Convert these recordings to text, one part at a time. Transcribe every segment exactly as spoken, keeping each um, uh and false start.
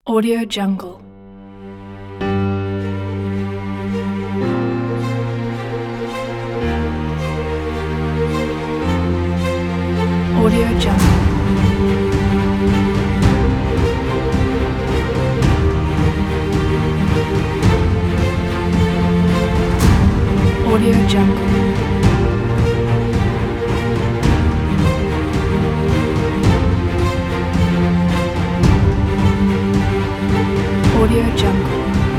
Audio Jungle. Audio Jungle. Audio Jungle. Audio Jungle.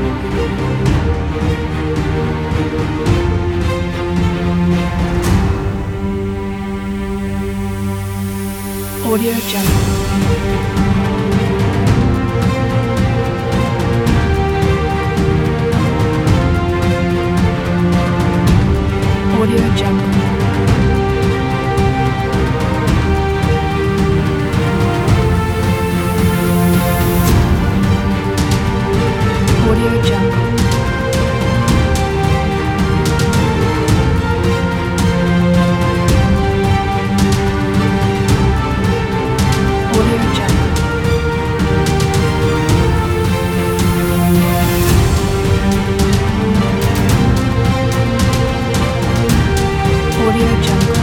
Audio Jungle. Audio Jungle. Audio Jungle. Audio Jungle. Audio Jungle.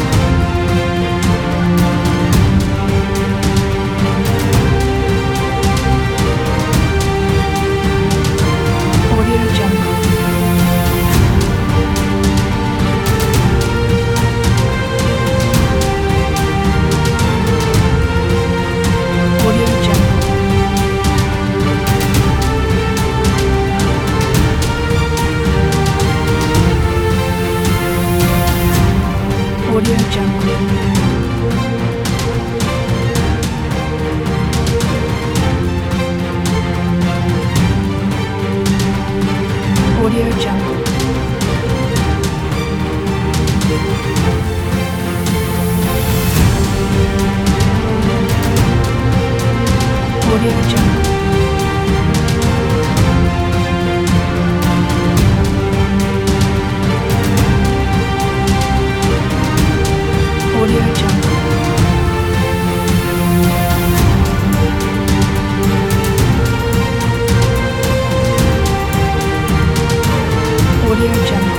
Audio Jungle. Audio Jungle. Audio Jungle. Audio Jungle. Audio Jungle. Audio Jungle. Audio Jungle.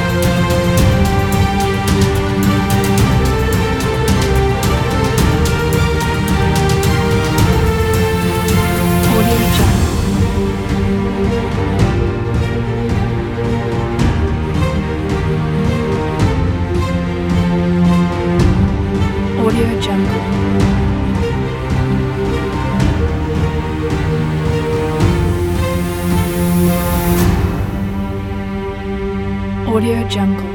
Audio Jungle. Audio Jungle. Audio Jungle.